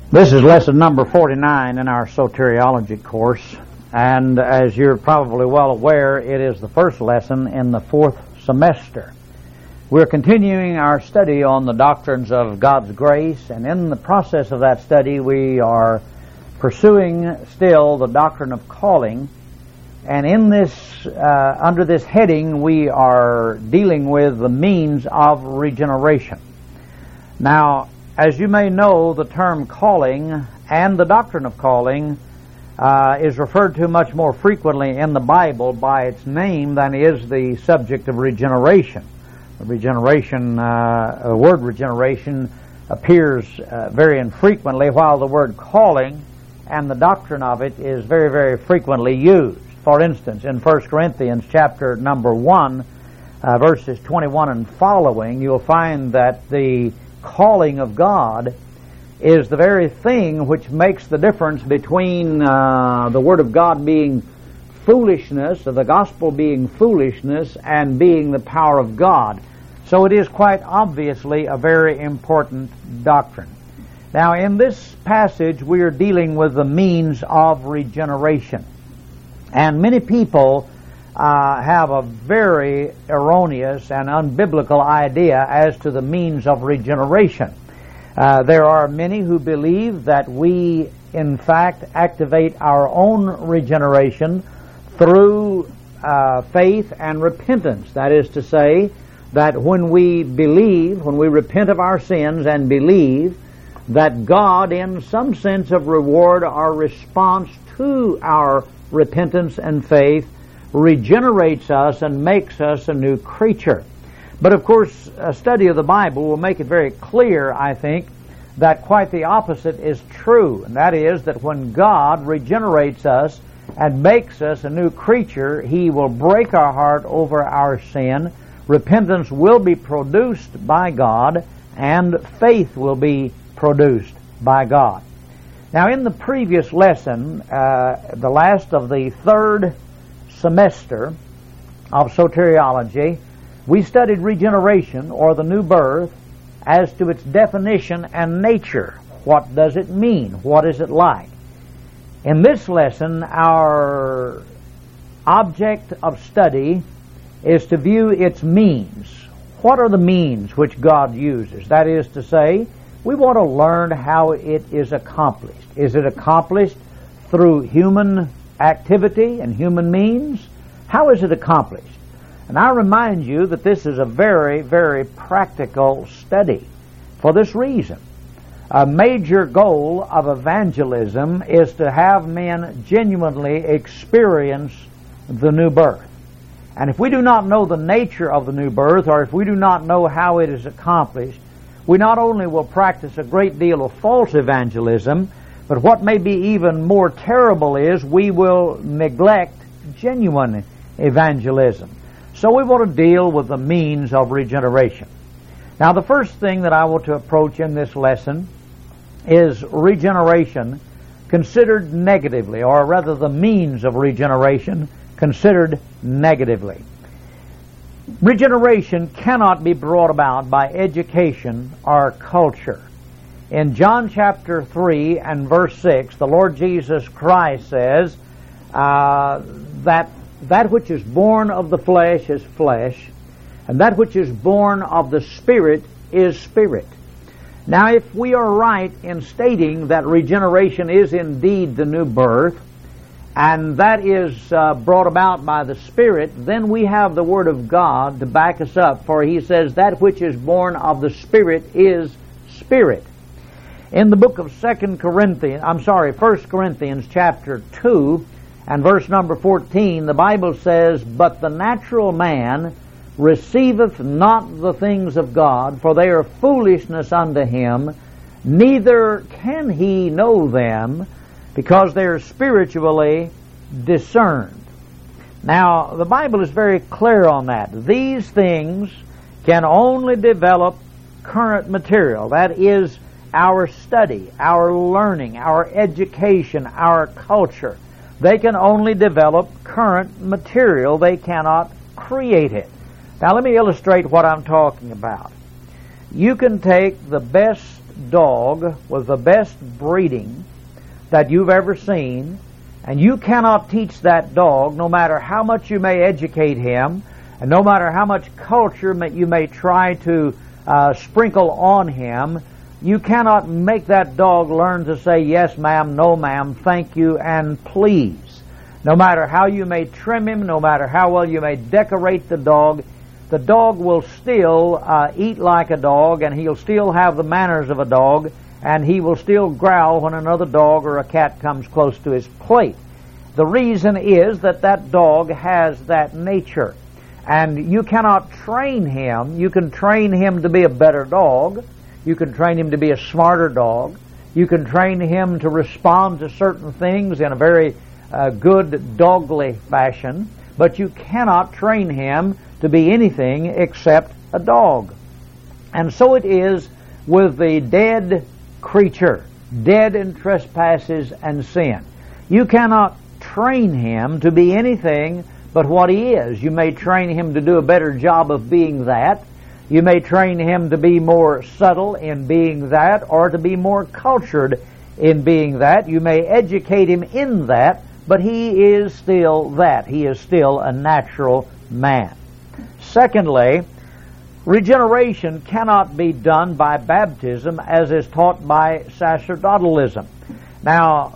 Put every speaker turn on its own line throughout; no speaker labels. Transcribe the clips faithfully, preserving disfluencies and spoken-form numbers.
This is lesson number forty-nine in our soteriology course, and as you're probably well aware, it is the first lesson in the fourth semester. We're continuing our study on the doctrines of God's grace, and in the process of that study we are pursuing still the doctrine of calling, and in this, uh, under this heading we are dealing with the means of regeneration. Now, as you may know, the term calling and the doctrine of calling uh, is referred to much more frequently in the Bible by its name than is the subject of regeneration. The regeneration, uh, the word regeneration appears uh, very infrequently, while the word calling and the doctrine of it is very, very frequently used. For instance, in First Corinthians chapter number one, uh, verses twenty-one and following, you'll find that the calling of God is the very thing which makes the difference between uh, the Word of God being foolishness, or the gospel being foolishness, and being the power of God. So it is quite obviously a very important doctrine. Now, in this passage, we are dealing with the means of regeneration. And many people Uh, have a very erroneous and unbiblical idea as to the means of regeneration. Uh, there are many who believe that we, in fact, activate our own regeneration through uh, faith and repentance. That is to say, that when we believe, when we repent of our sins and believe, that God, in some sense of reward or response to our repentance and faith, regenerates us and makes us a new creature. But of course, a study of the Bible will make it very clear, I think, that quite the opposite is true. And that is that when God regenerates us and makes us a new creature, He will break our heart over our sin. Repentance will be produced by God, and faith will be produced by God. Now, in the previous lesson, uh, the last of the third semester of soteriology, we studied regeneration, or the new birth, as to its definition and nature. What does it mean? What is it like? In this lesson, our object of study is to view its means. What are the means which God uses? That is to say, we want to learn how it is accomplished. Is it accomplished through human activity and human means? How is it accomplished? And I remind you that this is a very, very practical study. For this reason, a major goal of evangelism is to have men genuinely experience the new birth. And if we do not know the nature of the new birth, or if we do not know how it is accomplished, we not only will practice a great deal of false evangelism, but what may be even more terrible is we will neglect genuine evangelism. So we want to deal with the means of regeneration. Now, the first thing that I want to approach in this lesson is regeneration considered negatively, or rather the means of regeneration considered negatively. Regeneration cannot be brought about by education or culture. In John chapter three and verse six, the Lord Jesus Christ says uh, that that which is born of the flesh is flesh, and that which is born of the Spirit is spirit. Now, if we are right in stating that regeneration is indeed the new birth, and that is uh, brought about by the Spirit, then we have the Word of God to back us up, for He says that which is born of the Spirit is spirit. In the book of Second Corinthians, I'm sorry, First Corinthians chapter two and verse number fourteen, the Bible says, "But the natural man receiveth not the things of God, for they are foolishness unto him, neither can he know them, because they are spiritually discerned." Now, the Bible is very clear on that. These things can only develop current material. That is, our study, our learning, our education, our culture. They can only develop current material. They cannot create it. Now let me illustrate what I'm talking about. You can take the best dog with the best breeding that you've ever seen, and you cannot teach that dog, no matter how much you may educate him, and no matter how much culture you may try to uh, sprinkle on him, you cannot make that dog learn to say yes ma'am, no ma'am, thank you, and please. No matter how you may trim him, no matter how well you may decorate the dog, the dog will still uh, eat like a dog, and he'll still have the manners of a dog, and he will still growl when another dog or a cat comes close to his plate. The reason is that that dog has that nature. And you cannot train him. You can train him to be a better dog. You can train him to be a smarter dog. You can train him to respond to certain things in a very uh, good dogly fashion. But you cannot train him to be anything except a dog. And so it is with the dead creature, dead in trespasses and sin. You cannot train him to be anything but what he is. You may train him to do a better job of being that. You may train him to be more subtle in being that, or to be more cultured in being that. You may educate him in that, but he is still that. He is still a natural man. Secondly, regeneration cannot be done by baptism as is taught by sacerdotalism. Now,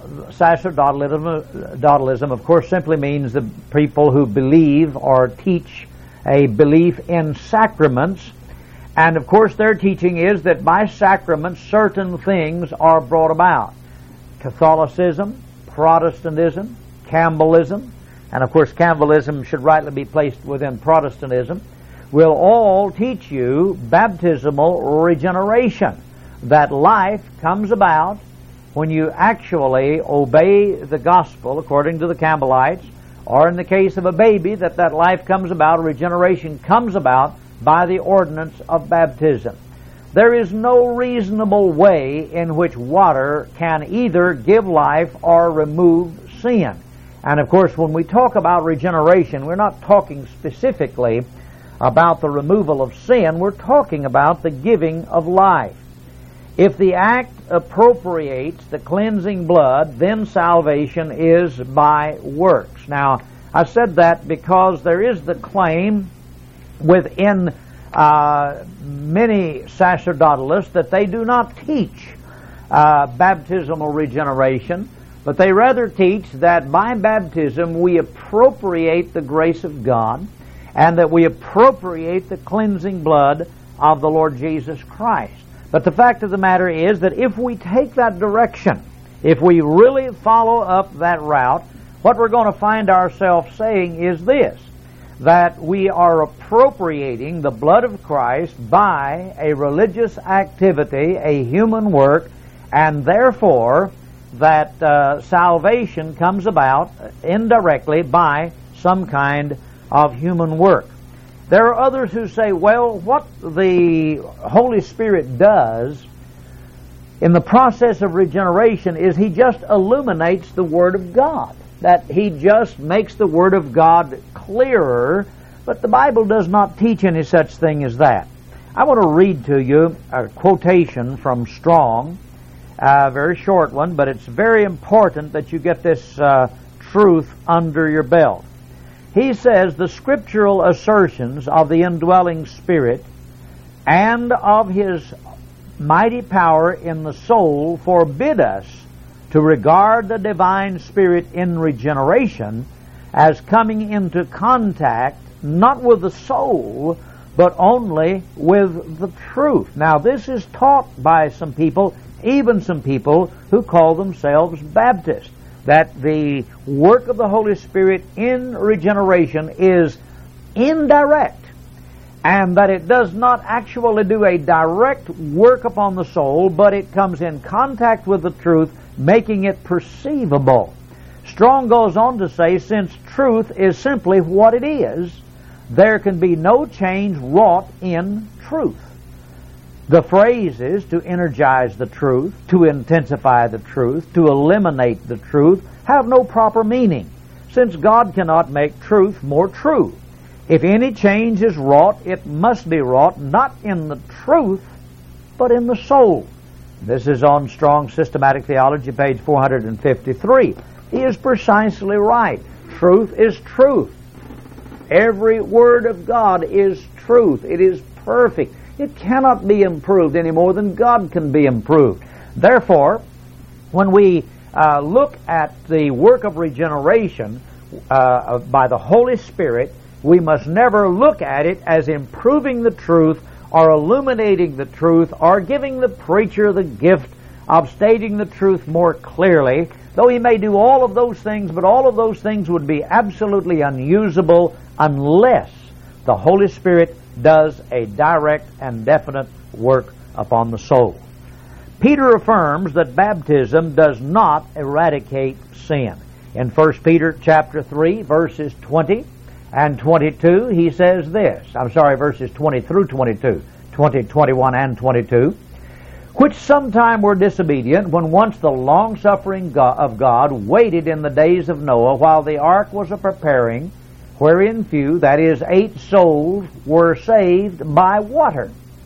sacerdotalism, of course, simply means the people who believe or teach a belief in sacraments. And, of course, their teaching is that by sacraments certain things are brought about. Catholicism, Protestantism, Campbellism, and, of course, Campbellism should rightly be placed within Protestantism, will all teach you baptismal regeneration, that life comes about when you actually obey the gospel according to the Campbellites, or in the case of a baby, that that life comes about, regeneration comes about by the ordinance of baptism. There is no reasonable way in which water can either give life or remove sin. And of course, when we talk about regeneration, we're not talking specifically about the removal of sin, we're talking about the giving of life. If the act appropriates the cleansing blood, then salvation is by works. Now, I said that because there is the claim within uh, many sacerdotalists that they do not teach uh, baptismal regeneration, but they rather teach that by baptism we appropriate the grace of God, and that we appropriate the cleansing blood of the Lord Jesus Christ. But the fact of the matter is that if we take that direction, if we really follow up that route, what we're going to find ourselves saying is this, that we are appropriating the blood of Christ by a religious activity, a human work, and therefore that uh, salvation comes about indirectly by some kind of human work. There are others who say, well, what the Holy Spirit does in the process of regeneration is He just illuminates the Word of God, that He just makes the Word of God clearer, but the Bible does not teach any such thing as that. I want to read to you a quotation from Strong, a very short one, but it's very important that you get this uh, truth under your belt. He says, the scriptural assertions of the indwelling Spirit and of His mighty power in the soul forbid us to regard the divine Spirit in regeneration as coming into contact not with the soul, but only with the truth. Now, this is taught by some people, even some people who call themselves Baptists, that the work of the Holy Spirit in regeneration is indirect, and that it does not actually do a direct work upon the soul, but it comes in contact with the truth, making it perceivable. Strong goes on to say, since truth is simply what it is, there can be no change wrought in truth. The phrase is to energize the truth, to intensify the truth, to eliminate the truth, have no proper meaning, since God cannot make truth more true. If any change is wrought, it must be wrought not in the truth, but in the soul. This is on Strong Systematic Theology, page four hundred fifty-three. He is precisely right. Truth is truth. Every word of God is truth. It is perfect. It cannot be improved any more than God can be improved. Therefore, when we uh, look at the work of regeneration uh, by the Holy Spirit, we must never look at it as improving the truth or illuminating the truth or giving the preacher the gift of stating the truth more clearly, though he may do all of those things, but all of those things would be absolutely unusable unless the Holy Spirit does a direct and definite work upon the soul. Peter affirms that baptism does not eradicate sin. In First Peter chapter three, verses twenty and twenty-two, he says this. I'm sorry, verses twenty through twenty-two, twenty, twenty-one, and twenty-two. Which sometime were disobedient, when once the long-suffering of God waited in the days of Noah, while the ark was a-preparing, wherein few, that is, eight souls, were saved by water.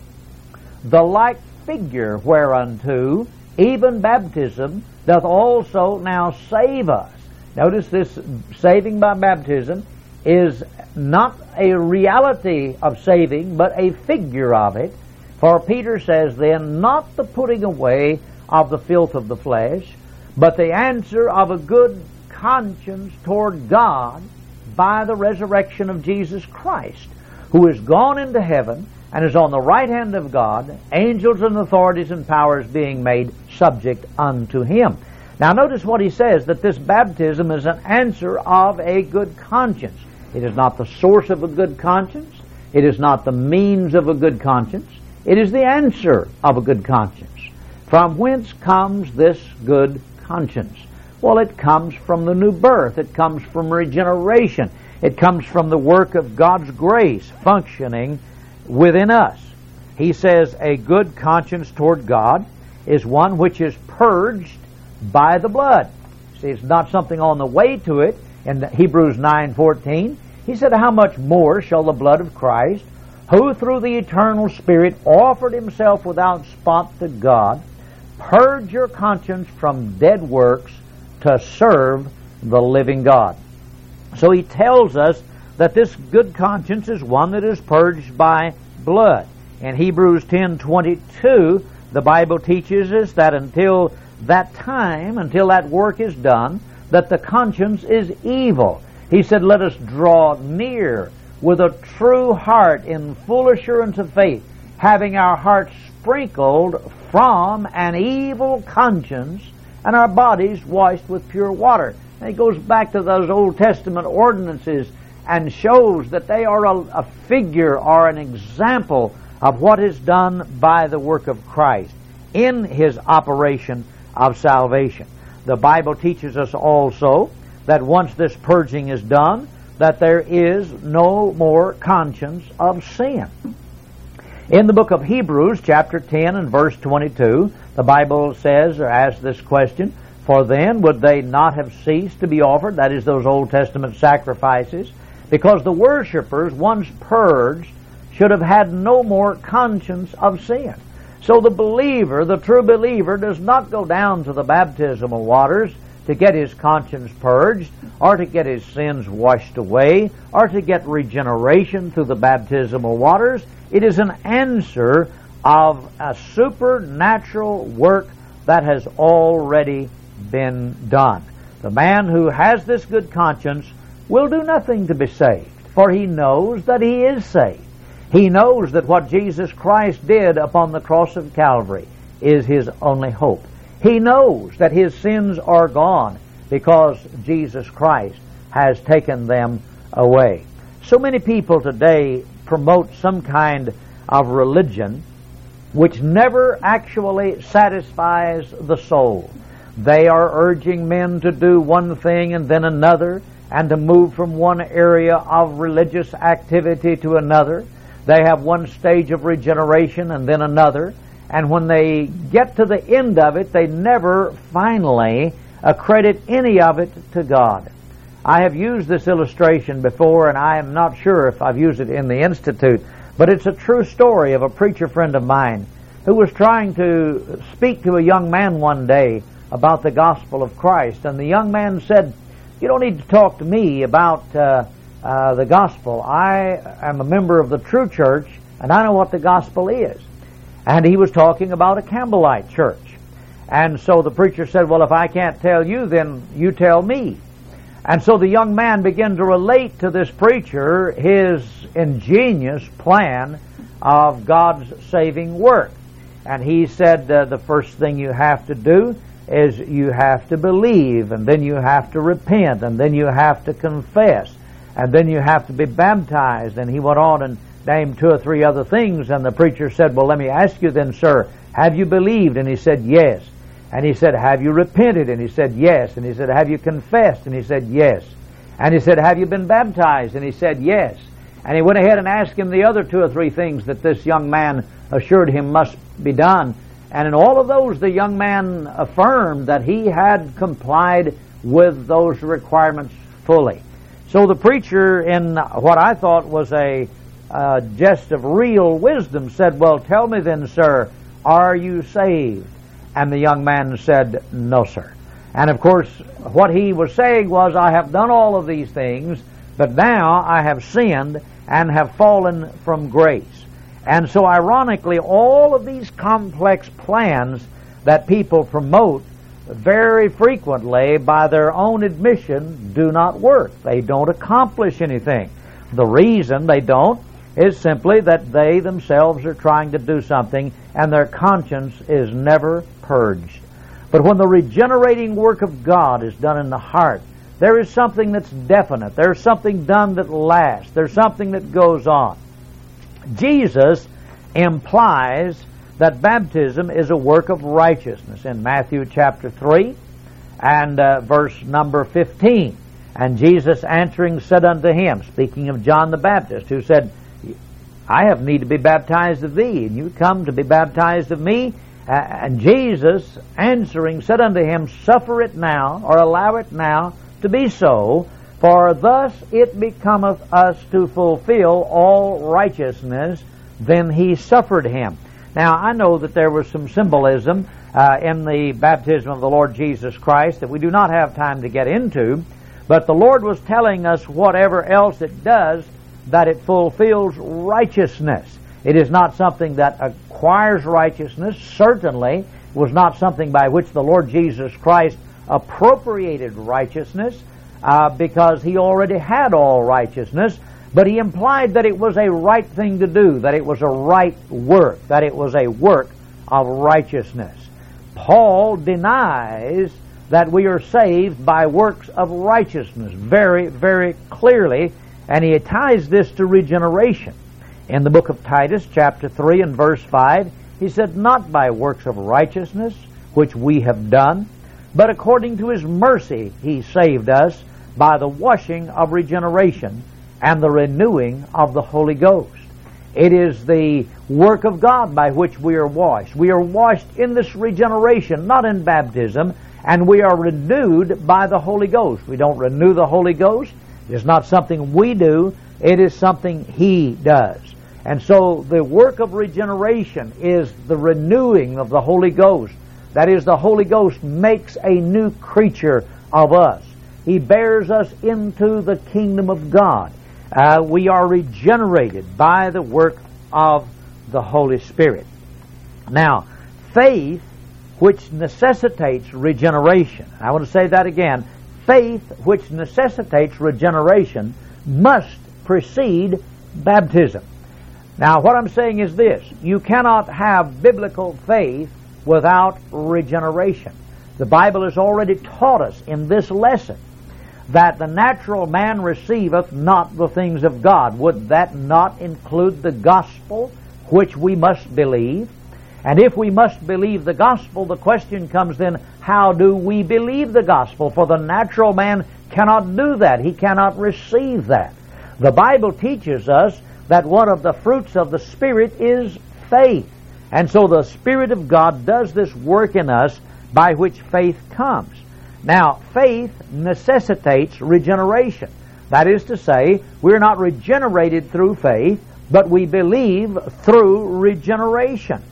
The like figure whereunto even baptism doth also now save us. Notice this saving by baptism is not a reality of saving, but a figure of it. For Peter says then, not the putting away of the filth of the flesh, but the answer of a good conscience toward God by the resurrection of Jesus Christ, who is gone into heaven and is on the right hand of God, angels and authorities and powers being made subject unto him. Now notice what he says, that this baptism is an answer of a good conscience. It is not the source of a good conscience. It is not the means of a good conscience. It is the answer of a good conscience. From whence comes this good conscience? Well, it comes from the new birth. It comes from regeneration. It comes from the work of God's grace functioning within us. He says a good conscience toward God is one which is purged by the blood. See, it's not something on the way to it. In Hebrews nine fourteen, he said, how much more shall the blood of Christ, who through the eternal Spirit offered himself without spot to God, purge your conscience from dead works to serve the living God. So he tells us that this good conscience is one that is purged by blood. In Hebrews ten twenty-two, the Bible teaches us that until that time, until that work is done, that the conscience is evil. He said, let us draw near with a true heart in full assurance of faith, having our hearts sprinkled from an evil conscience and our bodies washed with pure water. And he goes back to those Old Testament ordinances and shows that they are a, a figure or an example of what is done by the work of Christ in his operation of salvation. The Bible teaches us also that once this purging is done, that there is no more conscience of sin. In the book of Hebrews, chapter ten and verse twenty-two, the Bible says, or asks this question, for then would they not have ceased to be offered, that is, those Old Testament sacrifices, because the worshipers, once purged, should have had no more conscience of sin. So the believer, the true believer, does not go down to the baptismal waters to get his conscience purged, or to get his sins washed away, or to get regeneration through the baptismal waters. It is an answer of a supernatural work that has already been done. The man who has this good conscience will do nothing to be saved, for he knows that he is saved. He knows that what Jesus Christ did upon the cross of Calvary is his only hope. He knows that his sins are gone because Jesus Christ has taken them away. So many people today promote some kind of religion which never actually satisfies the soul. They are urging men to do one thing and then another, and to move from one area of religious activity to another. They have one stage of regeneration and then another, and when they get to the end of it, they never finally accredit any of it to God. I have used this illustration before, and I am not sure if I've used it in the Institute, but it's a true story of a preacher friend of mine who was trying to speak to a young man one day about the gospel of Christ. And the young man said, "You don't need to talk to me about uh, uh, the gospel. I am a member of the true church, and I know what the gospel is." And he was talking about a Campbellite church. And so the preacher said, "Well, if I can't tell you, then you tell me." And so the young man began to relate to this preacher his ingenious plan of God's saving work. And he said, uh, the first thing you have to do is you have to believe, and then you have to repent, and then you have to confess, and then you have to be baptized. And he went on and named two or three other things, and the preacher said, "Well, let me ask you then, sir, have you believed?" And he said, "Yes." And he said, "Have you repented?" And he said, "Yes." And he said, "Have you confessed?" And he said, "Yes." And he said, "Have you been baptized?" And he said, "Yes." And he went ahead and asked him the other two or three things that this young man assured him must be done. And in all of those, the young man affirmed that he had complied with those requirements fully. So the preacher, in what I thought was a uh, jest of real wisdom, said, "Well, tell me then, sir, are you saved?" And the young man said, "No, sir." And of course, what he was saying was, "I have done all of these things, but now I have sinned and have fallen from grace." And so ironically, all of these complex plans that people promote very frequently, by their own admission, do not work. They don't accomplish anything. The reason they don't is simply that they themselves are trying to do something and their conscience is never purged. But when the regenerating work of God is done in the heart, there is something that's definite. There's something done that lasts. There's something that goes on. Jesus implies that baptism is a work of righteousness in Matthew chapter three and uh, verse number fifteen. "And Jesus answering said unto him," speaking of John the Baptist, who said, "I have need to be baptized of thee, and you come to be baptized of me." Uh, and Jesus answering said unto him, "Suffer it now," or allow it now to be so, "for thus it becometh us to fulfill all righteousness." Then he suffered him. Now, I know that there was some symbolism uh, in the baptism of the Lord Jesus Christ that we do not have time to get into, but the Lord was telling us whatever else it does, that it fulfills righteousness. It is not something that acquires righteousness. Certainly was not something by which the Lord Jesus Christ appropriated righteousness, uh, because he already had all righteousness, but he implied that it was a right thing to do, that it was a right work, that it was a work of righteousness. Paul denies that we are saved by works of righteousness very, very clearly, and he ties this to regeneration. In the book of Titus, chapter three and verse five, he said, "Not by works of righteousness, which we have done, but according to his mercy he saved us by the washing of regeneration and the renewing of the Holy Ghost." It is the work of God by which we are washed. We are washed in this regeneration, not in baptism, and we are renewed by the Holy Ghost. We don't renew the Holy Ghost. It is not something we do. It is something He does. And so the work of regeneration is the renewing of the Holy Ghost. That is, the Holy Ghost makes a new creature of us. He bears us into the kingdom of God. Uh, we are regenerated by the work of the Holy Spirit. Now, faith, which necessitates regeneration. I want to say that again. Faith, which necessitates regeneration, must precede baptism. Now, what I'm saying is this. You cannot have biblical faith without regeneration. The Bible has already taught us in this lesson that the natural man receiveth not the things of God. Would that not include the gospel, which we must believe? And if we must believe the gospel, the question comes then, how do we believe the gospel? For the natural man cannot do that. He cannot receive that. The Bible teaches us that one of the fruits of the Spirit is faith. And so the Spirit of God does this work in us by which faith comes. Now, faith necessitates regeneration. That is to say, we're not regenerated through faith, but we believe through regeneration.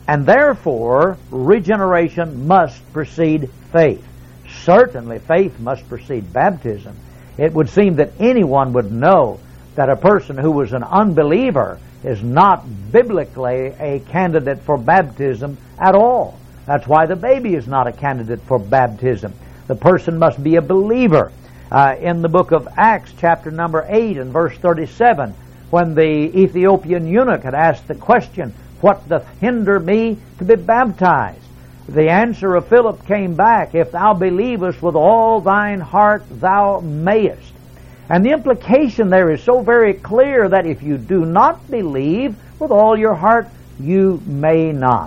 And therefore, regeneration must precede faith. Certainly, faith must precede baptism. It would seem that anyone would know that a person who was an unbeliever is not biblically a candidate for baptism at all. That's why the baby is not a candidate for baptism. The person must be a believer. Uh, in the book of Acts, chapter number eight and verse thirty-seven, when the Ethiopian eunuch had asked the question, "What doth hinder me to be baptized?" The answer of Philip came back, "If thou believest with all thine heart, thou mayest." And the implication there is so very clear that if you do not believe with all your heart, you may not.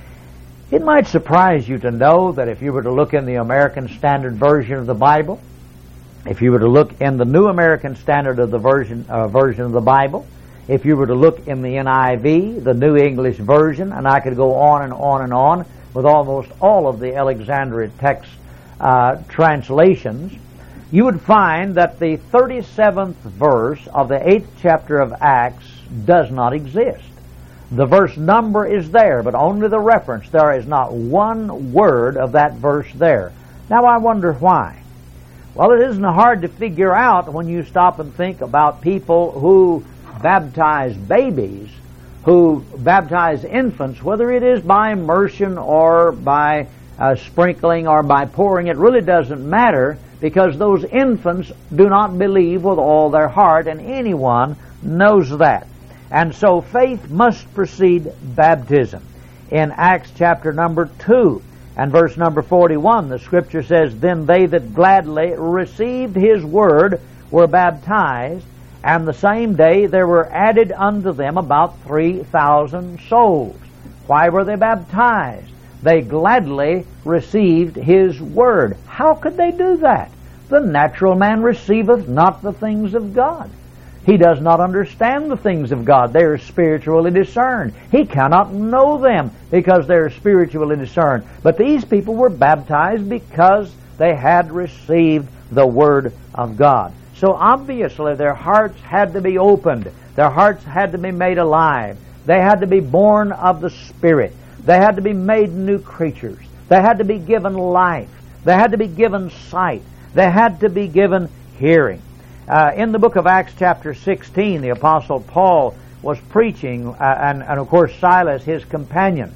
It might surprise you to know that if you were to look in the American Standard Version of the Bible, if you were to look in the New American Standard of the version, uh, version of the Bible, if you were to look in the N I V, the New English Version, and I could go on and on and on with almost all of the Alexandria text uh, translations, you would find that the thirty-seventh verse of the eighth chapter of Acts does not exist. The verse number is there, but only the reference. There is not one word of that verse there. Now I wonder why. Well, it isn't hard to figure out when you stop and think about people who baptize babies, who baptize infants, whether it is by immersion or by uh, sprinkling or by pouring. It really doesn't matter, because those infants do not believe with all their heart, and anyone knows that. And so faith must precede baptism. In Acts chapter number two and verse number forty-one, the Scripture says, "Then they that gladly received his word were baptized, and the same day there were added unto them about three thousand souls." Why were they baptized? They gladly received his word. How could they do that? The natural man receiveth not the things of God. He does not understand the things of God. They are spiritually discerned. He cannot know them because they are spiritually discerned. But these people were baptized because they had received the Word of God. So obviously their hearts had to be opened. Their hearts had to be made alive. They had to be born of the Spirit. They had to be made new creatures. They had to be given life. They had to be given sight. They had to be given hearing. Uh, in the book of Acts chapter sixteen, the Apostle Paul was preaching, uh, and, and of course Silas, his companion,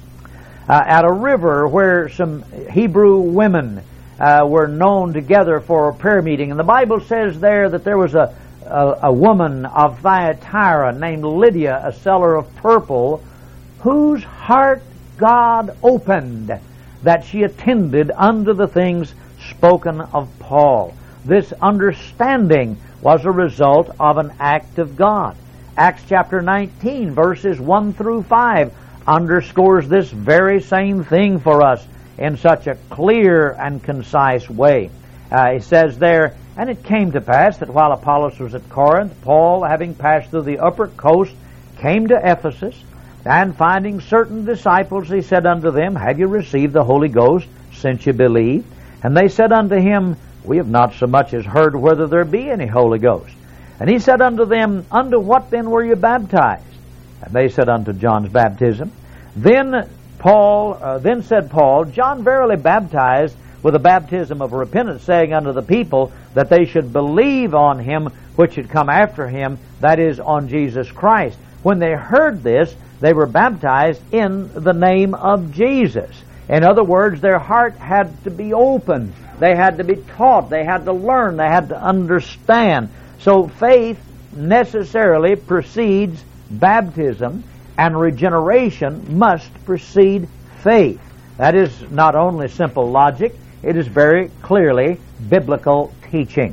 uh, at a river where some Hebrew women uh, were known together for a prayer meeting. And the Bible says there that there was a, a, a woman of Thyatira named Lydia, a seller of purple, whose heart God opened, that she attended unto the things spoken of Paul. This understanding was a result of an act of God. Acts chapter nineteen, verses one through five, underscores this very same thing for us in such a clear and concise way. Uh, it says there, "And it came to pass that while Apollos was at Corinth, Paul, having passed through the upper coast, came to Ephesus, and finding certain disciples, he said unto them, Have you received the Holy Ghost since you believe? And they said unto him, We have not so much as heard whether there be any Holy Ghost. And he said unto them, Unto what then were you baptized? And they said, Unto John's baptism. Then Paul, uh, then said Paul, John verily baptized with a baptism of repentance, saying unto the people that they should believe on him which should come after him, that is, on Jesus Christ. When they heard this, they were baptized in the name of Jesus. In other words, their heart had to be opened. They had to be taught. They had to learn. They had to understand. So faith necessarily precedes baptism, and regeneration must precede faith. That is not only simple logic, it is very clearly biblical teaching.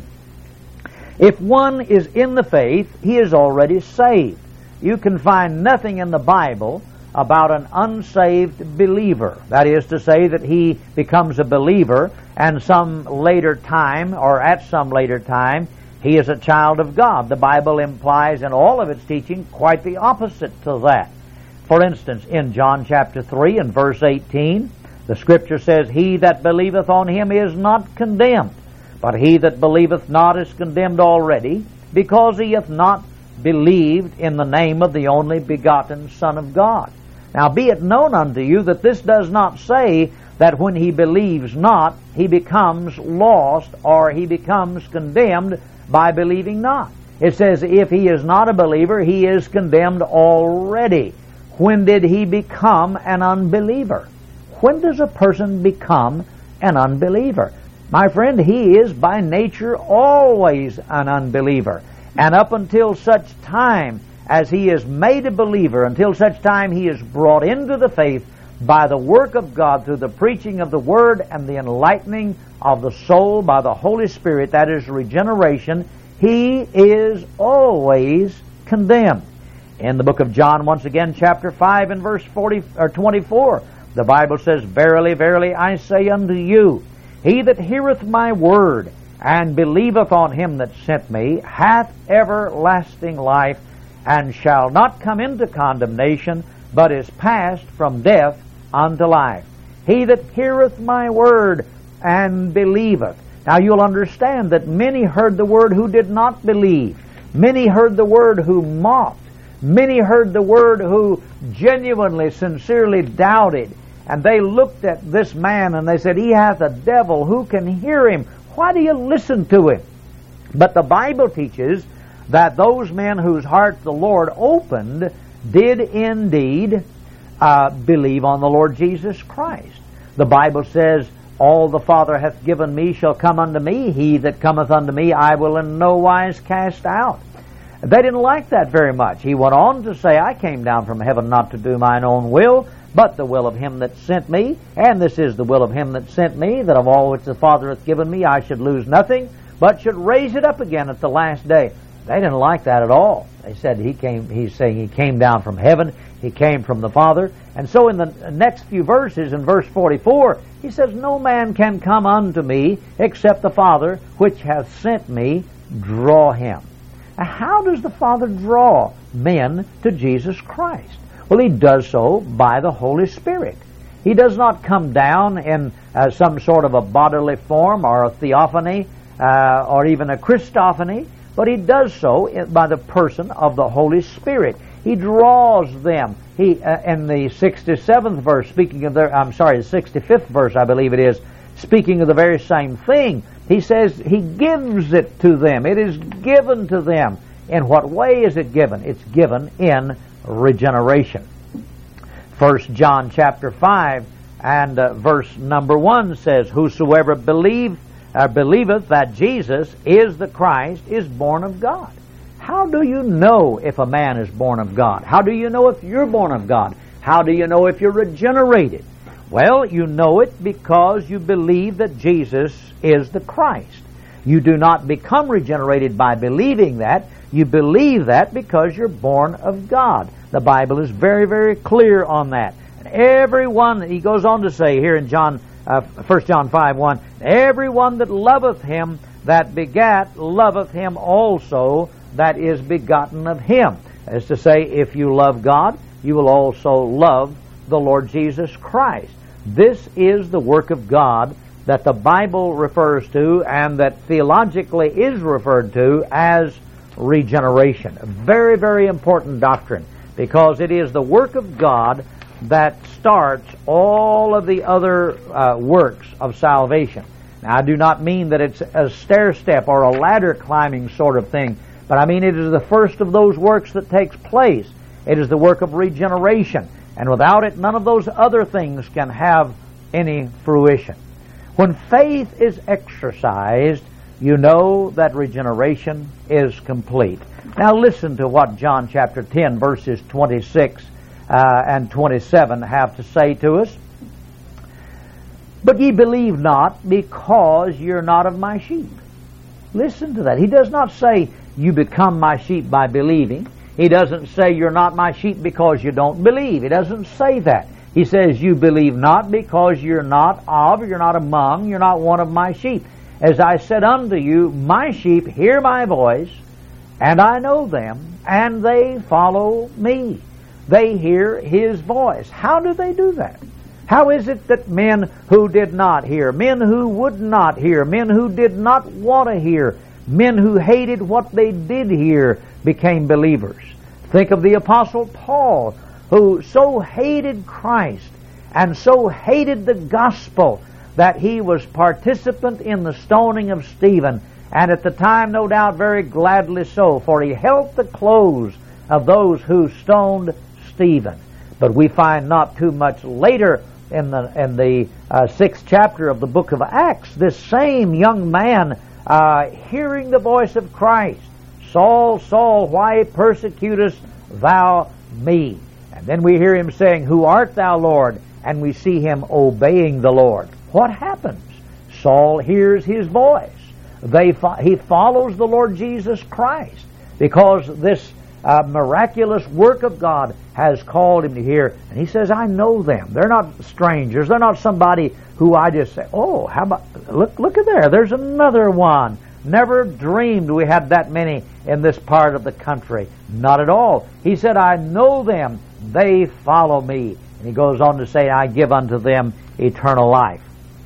If one is in the faith, he is already saved. You can find nothing in the Bible about an unsaved believer. That is to say that he becomes a believer and some later time, or at some later time, he is a child of God. The Bible implies in all of its teaching quite the opposite to that. For instance, in John chapter three and verse eighteen, the Scripture says, He that believeth on him is not condemned, but he that believeth not is condemned already, because he hath not believed in the name of the only begotten Son of God. Now be it known unto you that this does not say that when he believes not, he becomes lost or he becomes condemned by believing not. It says if he is not a believer, he is condemned already. When did he become an unbeliever? When does a person become an unbeliever? My friend, he is by nature always an unbeliever. And up until such time as he is made a believer, until such time he is brought into the faith by the work of God through the preaching of the Word and the enlightening of the soul by the Holy Spirit, that is regeneration, he is always condemned. In the book of John, once again, chapter five and verse forty or twenty-four, the Bible says, Verily, verily, I say unto you, he that heareth my word and believeth on him that sent me hath everlasting life, and shall not come into condemnation, but is passed from death unto life. He that heareth my word and believeth. Now you'll understand that many heard the word who did not believe. Many heard the word who mocked. Many heard the word who genuinely, sincerely doubted. And they looked at this man and they said, he hath a devil. Who can hear him? Why do you listen to him? But the Bible teaches that those men whose hearts the Lord opened did indeed uh, believe on the Lord Jesus Christ. The Bible says, all the Father hath given me shall come unto me. He that cometh unto me I will in no wise cast out. They didn't like that very much. He went on to say, I came down from heaven not to do mine own will, but the will of him that sent me. And this is the will of him that sent me, that of all which the Father hath given me I should lose nothing, but should raise it up again at the last day. They didn't like that at all. They said he came, he's saying he came down from heaven, he came from the Father. And so in the next few verses, in verse forty-four, he says, No man can come unto me except the Father which hath sent me draw him. Now, how does the Father draw men to Jesus Christ? Well, he does so by the Holy Spirit. He does not come down in uh, some sort of a bodily form or a theophany uh, or even a Christophany, but he does so by the person of the Holy Spirit. He draws them. He uh, in the sixty-seventh verse, speaking of the, I'm sorry, the sixty-fifth verse, I believe it is, speaking of the very same thing, he says he gives it to them. It is given to them. In what way is it given? It's given in regeneration. First John chapter five and uh, verse number one says, Whosoever believe, uh, believeth that Jesus is the Christ is born of God. How do you know if a man is born of God? How do you know if you're born of God? How do you know if you're regenerated? Well, you know it because you believe that Jesus is the Christ. You do not become regenerated by believing that. You believe that because you're born of God. The Bible is very, very clear on that. And everyone, he goes on to say here in John, uh, First John five one, Everyone that loveth him that begat loveth him also that is begotten of him. That is to say, if you love God, you will also love the Lord Jesus Christ. This is the work of God that the Bible refers to and that theologically is referred to as regeneration. A very, very important doctrine, because it is the work of God that starts all of the other uh, works of salvation. Now, I do not mean that it's a stair-step or a ladder-climbing sort of thing, but I mean it is the first of those works that takes place. It is the work of regeneration, and without it, none of those other things can have any fruition. When faith is exercised, you know that regeneration is complete. Now listen to what John chapter ten, verses twenty-six uh, and twenty-seven have to say to us. But ye believe not, because you're not of my sheep. Listen to that. He does not say you become my sheep by believing. He doesn't say you're not my sheep because you don't believe. He doesn't say that. He says you believe not because you're not of, you're not among, you're not one of my sheep. As I said unto you, my sheep hear my voice, and I know them, and they follow me. They hear his voice. How do they do that? How is it that men who did not hear, men who would not hear, men who did not want to hear, men who hated what they did hear became believers? Think of the Apostle Paul, who so hated Christ and so hated the gospel that he was participant in the stoning of Stephen, and at the time, no doubt, very gladly so, for he helped the clothes of those who stoned Stephen. But we find not too much later in the in the uh, sixth chapter of the book of Acts, this same young man uh, hearing the voice of Christ, Saul, Saul, why persecutest thou me? And then we hear him saying, Who art thou, Lord? And we see him obeying the Lord. What happens? Saul hears his voice. They fo- he follows the Lord Jesus Christ because this uh, miraculous work of God has called him to hear. And he says, I know them. They're not strangers. They're not somebody who I just say, oh, how about, look, look at there. There's another one. Never dreamed we had that many in this part of the country. Not at all. He said, I know them. They follow me. And he goes on to say, I give unto them eternal life.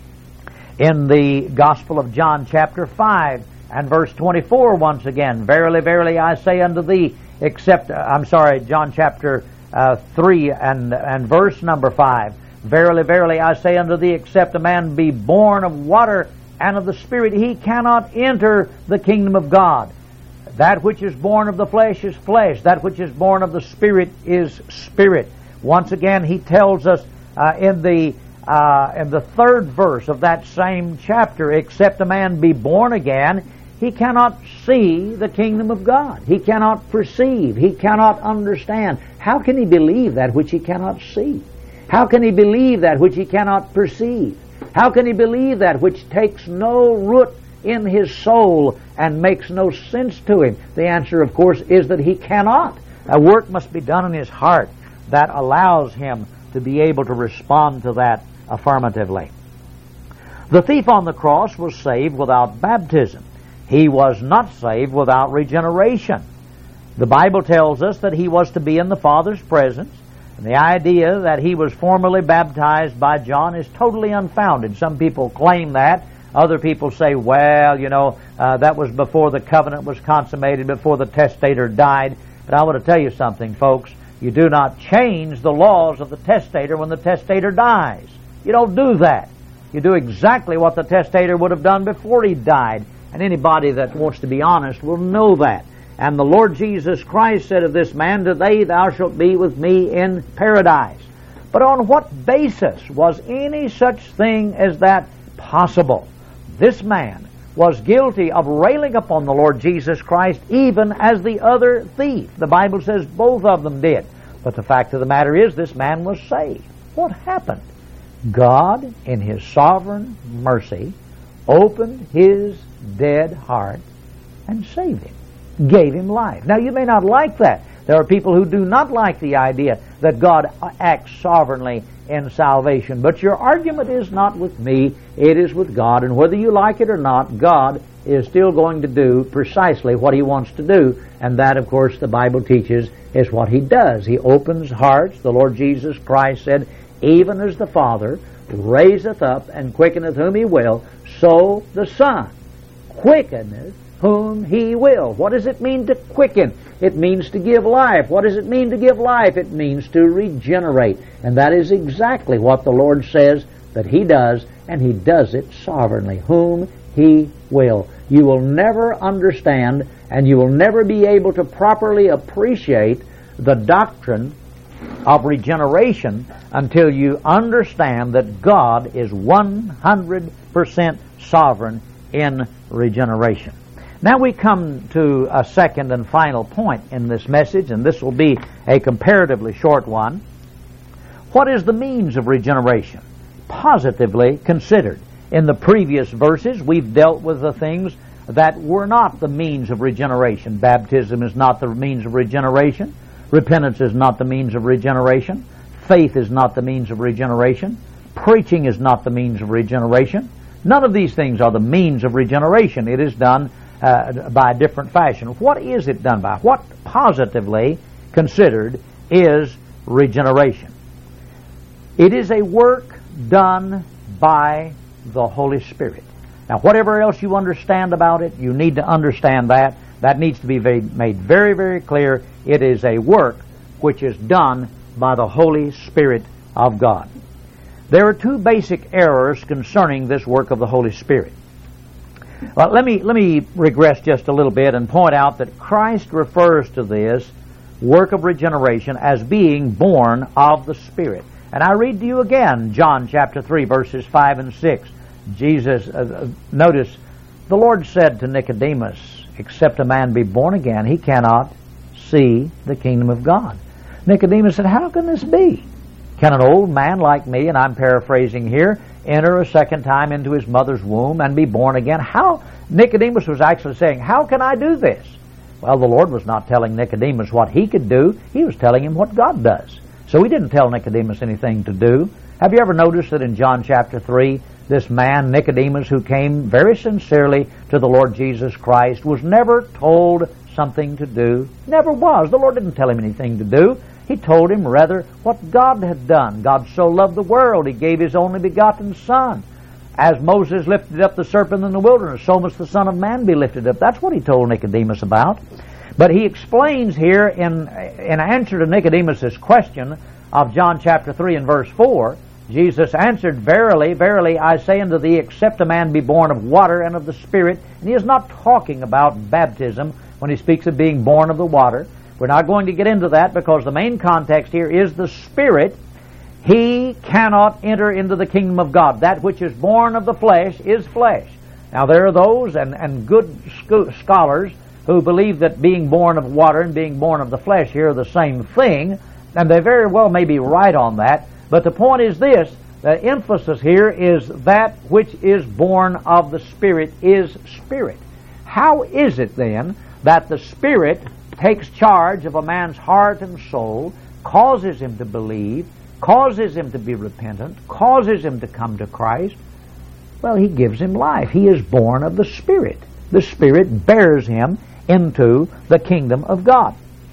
In the Gospel of John chapter five and verse twenty-four, once again, Verily, verily, I say unto thee, except, uh, I'm sorry, John chapter uh, three and, and verse number five, Verily, verily, I say unto thee, except a man be born of water and of the Spirit, he cannot enter the kingdom of God. That which is born of the flesh is flesh. That which is born of the Spirit is spirit. Once again, he tells us uh, in the uh, in the third verse of that same chapter, except a man be born again, he cannot see the kingdom of God. He cannot perceive. He cannot understand. How can he believe that which he cannot see? How can he believe that which he cannot perceive? How can he believe that which takes no root in his soul and makes no sense to him? The answer, of course, is that he cannot. A work must be done in his heart that allows him to be able to respond to that affirmatively. The thief on the cross was saved without baptism. He was not saved without regeneration. The Bible tells us that he was to be in the Father's presence, and the idea that he was formally baptized by John is totally unfounded. Some people claim that. Other people say, well, you know, uh, that was before the covenant was consummated, before the testator died. But I want to tell you something, folks. You do not change the laws of the testator when the testator dies. You don't do that. You do exactly what the testator would have done before he died. And anybody that wants to be honest will know that. And the Lord Jesus Christ said of this man, Today thou shalt be with me in paradise. But on what basis was any such thing as that possible? This man was guilty of railing upon the Lord Jesus Christ even as the other thief. The Bible says both of them did. But the fact of the matter is this man was saved. What happened? God, in His sovereign mercy, opened his dead heart and saved him, gave him life. Now, you may not like that. There are people who do not like the idea that God acts sovereignly in salvation. But your argument is not with me, it is with God. And whether you like it or not, God is still going to do precisely what He wants to do. And that, of course, the Bible teaches is what He does. He opens hearts. The Lord Jesus Christ said, Even as the Father raiseth up and quickeneth whom He will, so the Son quickeneth whom He will. What does it mean to quicken? It means to give life. What does it mean to give life? It means to regenerate. And that is exactly what the Lord says that He does, and He does it sovereignly, whom He will. You will never understand, and you will never be able to properly appreciate the doctrine of regeneration until you understand that God is one hundred percent sovereign in regeneration. Now we come to a second and final point in this message, and this will be a comparatively short one. What is the means of regeneration? Positively considered. In the previous verses, we've dealt with the things that were not the means of regeneration. Baptism is not the means of regeneration. Repentance is not the means of regeneration. Faith is not the means of regeneration. Preaching is not the means of regeneration. None of these things are the means of regeneration. It is done uh, by a different fashion. What is it done by? What positively considered is regeneration? It is a work done by the Holy Spirit. Now, whatever else you understand about it, you need to understand that. That needs to be made very, very clear. It is a work which is done by the Holy Spirit of God. There are two basic errors concerning this work of the Holy Spirit. Well, let me let me regress just a little bit and point out that Christ refers to this work of regeneration as being born of the Spirit. And I read to you again John chapter three, verses five and six. Jesus, uh, notice, the Lord said to Nicodemus, except a man be born again, he cannot see the kingdom of God. Nicodemus said, how can this be? Can an old man like me, and I'm paraphrasing here, enter a second time into his mother's womb and be born again? How? Nicodemus was actually saying, how can I do this? Well, the Lord was not telling Nicodemus what he could do. He was telling him what God does. So he didn't tell Nicodemus anything to do. Have you ever noticed that in John chapter three, this man, Nicodemus, who came very sincerely to the Lord Jesus Christ, was never told something to do? Never was. The Lord didn't tell him anything to do. He told him rather what God had done. God so loved the world, He gave His only begotten Son. As Moses lifted up the serpent in the wilderness, so must the Son of Man be lifted up. That's what He told Nicodemus about. But He explains here in, in answer to Nicodemus' question of John chapter three and verse four, Jesus answered, Verily, verily, I say unto thee, except a man be born of water and of the Spirit. And He is not talking about baptism when He speaks of being born of the water. We're not going to get into that because the main context here is the Spirit. He cannot enter into the kingdom of God. That which is born of the flesh is flesh. Now there are those and, and good sco- scholars who believe that being born of water and being born of the flesh here are the same thing, and they very well may be right on that. But the point is this, the emphasis here is that which is born of the Spirit is Spirit. How is it then that the Spirit takes charge of a man's heart and soul, causes him to believe, causes him to be repentant, causes him to come to Christ? Well, He gives him life. He is born of the Spirit. The Spirit bears him into the kingdom of God.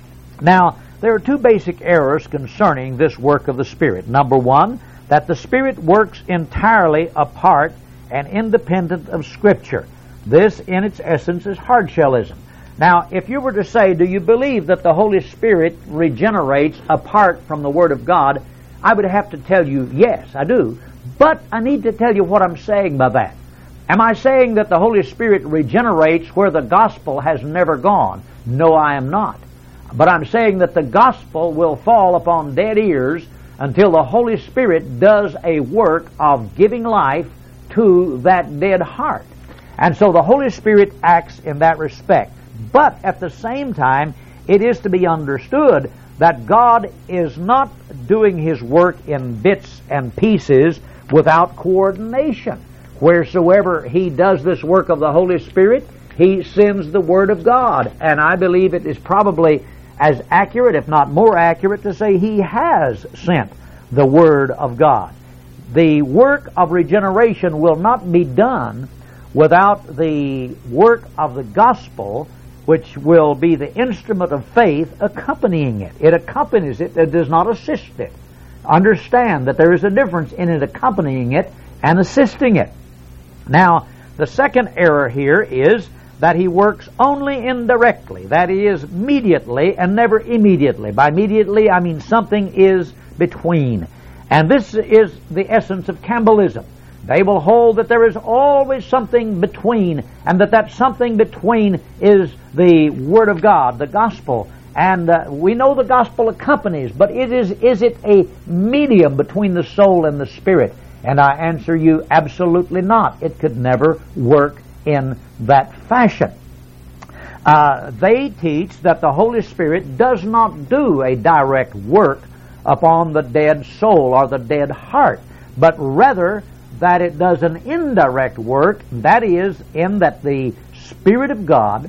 Now, there are two basic errors concerning this work of the Spirit. Number one, that the Spirit works entirely apart and independent of Scripture. This, in its essence, is hardshellism. Now, if you were to say, do you believe that the Holy Spirit regenerates apart from the Word of God? I would have to tell you, yes, I do. But I need to tell you what I'm saying by that. Am I saying that the Holy Spirit regenerates where the gospel has never gone? No, I am not. But I'm saying that the gospel will fall upon dead ears until the Holy Spirit does a work of giving life to that dead heart. And so the Holy Spirit acts in that respect. But at the same time, it is to be understood that God is not doing His work in bits and pieces without coordination. Wheresoever He does this work of the Holy Spirit, He sends the Word of God. And I believe it is probably as accurate, if not more accurate, to say He has sent the Word of God. The work of regeneration will not be done without the work of the gospel, which will be the instrument of faith accompanying it. It accompanies it, it does not assist it. Understand that there is a difference in it accompanying it and assisting it. Now, the second error here is that He works only indirectly, that is, mediately and never immediately. By immediately, I mean something is between. And this is the essence of Campbellism. They will hold that there is always something between, and that that something between is the Word of God, the gospel. And uh, we know the gospel accompanies, but it is, is it a medium between the soul and the spirit? And I answer you, absolutely not. It could never work in that fashion. Uh, they teach that the Holy Spirit does not do a direct work upon the dead soul or the dead heart, but rather that it does an indirect work, that is, in that the Spirit of God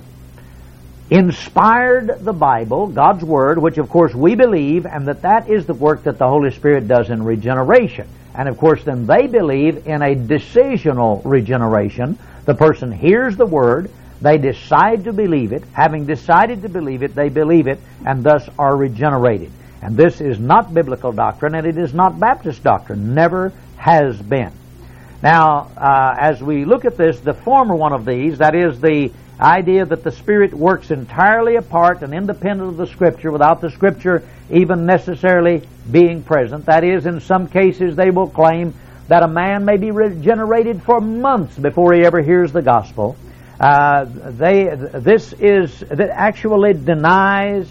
inspired the Bible, God's Word, which of course we believe, and that that is the work that the Holy Spirit does in regeneration. And of course then they believe in a decisional regeneration. The person hears the Word, they decide to believe it. Having decided to believe it, they believe it, and thus are regenerated. And this is not biblical doctrine, and it is not Baptist doctrine. Never has been. Now, uh, as we look at this, the former one of these, that is the idea that the Spirit works entirely apart and independent of the Scripture without the Scripture even necessarily being present. That is, in some cases they will claim that a man may be regenerated for months before he ever hears the gospel. Uh, they, this is, that actually denies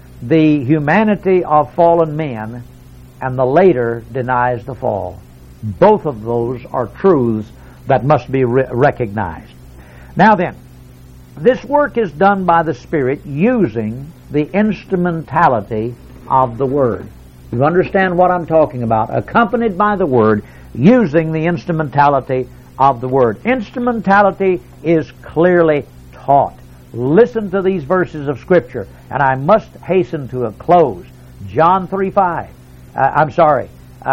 the humanity of fallen men, and the later denies the fall. Both of those are truths that must be re- recognized. Now then, this work is done by the Spirit using the instrumentality of the Word. You understand what I'm talking about? Accompanied by the Word, using the instrumentality of the Word. Instrumentality is clearly taught. Listen to these verses of Scripture, and I must hasten to a close. John three five. Uh, I'm sorry. Uh,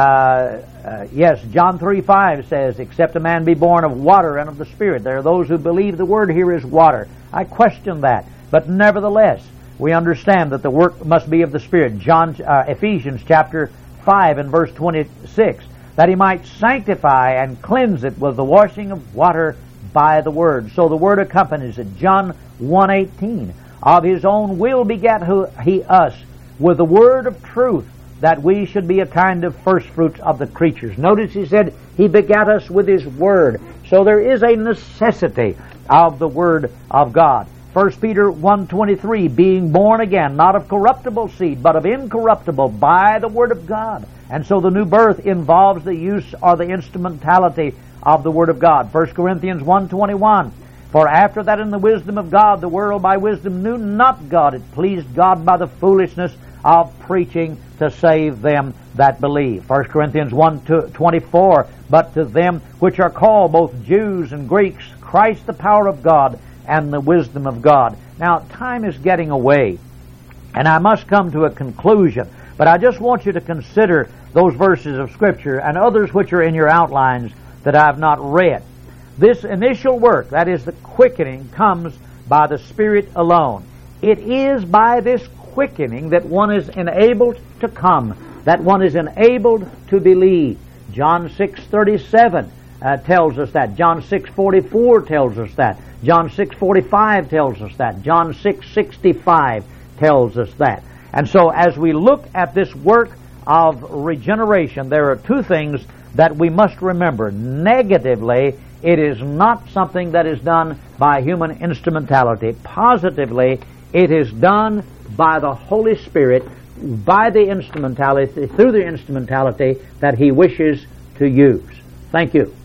uh, yes, John three five says, except a man be born of water and of the Spirit. There are those who believe the word here is water. I question that. But nevertheless, we understand that the work must be of the Spirit. John, uh, Ephesians chapter five and verse twenty-six. That he might sanctify and cleanse it with the washing of water by the word. So the word accompanies it. John one eighteen. Of his own will begat he us with the word of truth, that we should be a kind of first fruits of the creatures. Notice he said he begat us with his word. So there is a necessity of the word of God. First Peter one twenty-three, being born again, not of corruptible seed, but of incorruptible, by the word of God. And so the new birth involves the use or the instrumentality of the word of God. First Corinthians one twenty-one, for after that in the wisdom of God, the world by wisdom knew not God. It pleased God by the foolishness of preaching to save them that believe. First Corinthians one twenty-four, but to them which are called, both Jews and Greeks, Christ the power of God and the wisdom of God. Now, time is getting away, and I must come to a conclusion, but I just want you to consider those verses of Scripture and others which are in your outlines that I have not read. This initial work, that is the quickening, comes by the Spirit alone. It is by this quickening that one is enabled to come, that one is enabled to believe. John six thirty-seven uh, tells us that. John six forty-four tells us that. John six forty-five tells us that. John six sixty-five tells us that. And so as we look at this work of regeneration, there are two things that we must remember. Negatively, it is not something that is done by human instrumentality. Positively, it is done by the Holy Spirit, by the instrumentality, through the instrumentality that He wishes to use. Thank you.